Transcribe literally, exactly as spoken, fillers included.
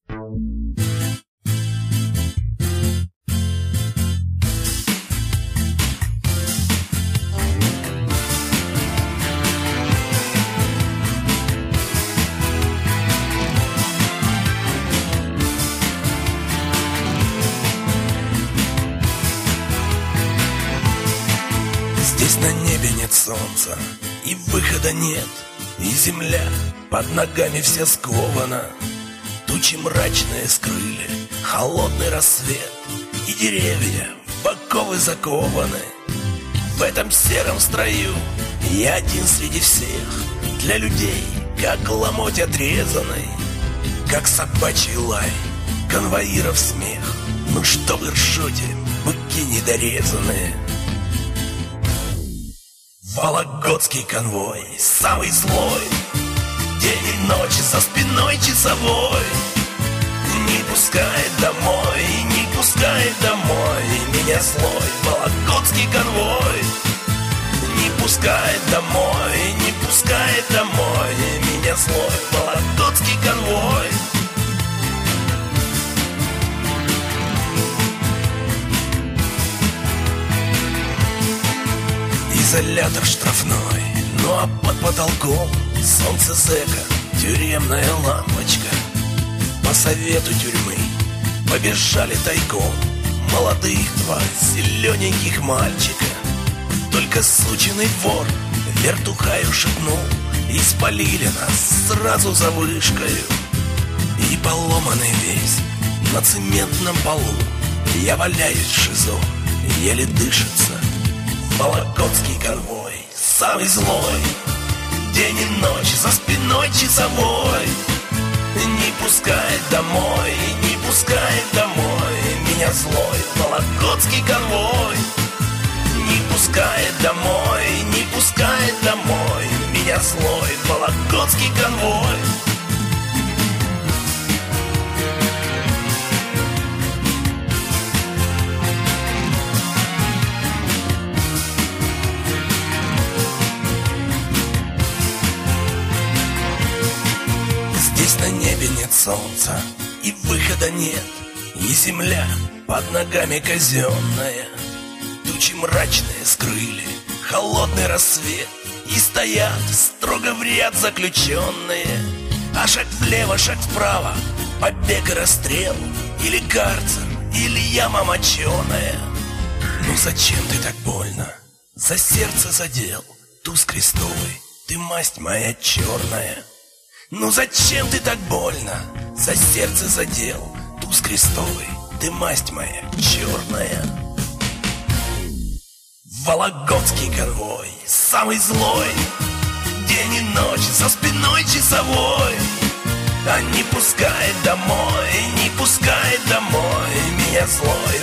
Здесь на небе нет солнца, и выхода нет, и земля под ногами вся скована. Тучи мрачные скрыли холодный рассвет, и деревья в оковы закованы. В этом сером строю я один среди всех, для людей, как ломоть отрезанный, как собачий лай, конвоиров смех. Ну что вы ржете, быки недорезанные? Вологодский конвой, самый злой, день и ночь за спиной часовой. Не пускает домой, не пускает домой меня злой Вологодский конвой. Не пускает домой, не пускает домой меня злой Вологодский конвой. Изолятор штрафной, ну а под потолком солнце зэка, тюремная лампочка. По совету тюрьмы побежали тайком молодых два зелененьких мальчика. Только сученный вор вертухаю шепнул, и спалили нас сразу за вышкою. И поломанный весь на цементном полу я валяюсь в ШИЗО, еле дышится. Вологодский конвой, самый злой, день и ночь за спиной часовой. Не пускает домой, не пускает домой меня злой Вологодский конвой. Не пускает домой, не пускает домой меня злой Вологодский конвой. На небе нет солнца, и выхода нет, и земля под ногами казенная. Тучи мрачные скрыли холодный рассвет, и стоят строго в ряд заключенные. А шаг влево, шаг вправо, побег и расстрел, или карцер, или яма моченая. Ну зачем ты так больно за сердце задел, туз крестовый, ты масть моя черная? Ну зачем ты так больно за сердце задел, туз крестовый, ты масть моя черная? Вологодский конвой, самый злой, день и ночь за спиной часовой. А не пускает домой, не пускает домой меня злой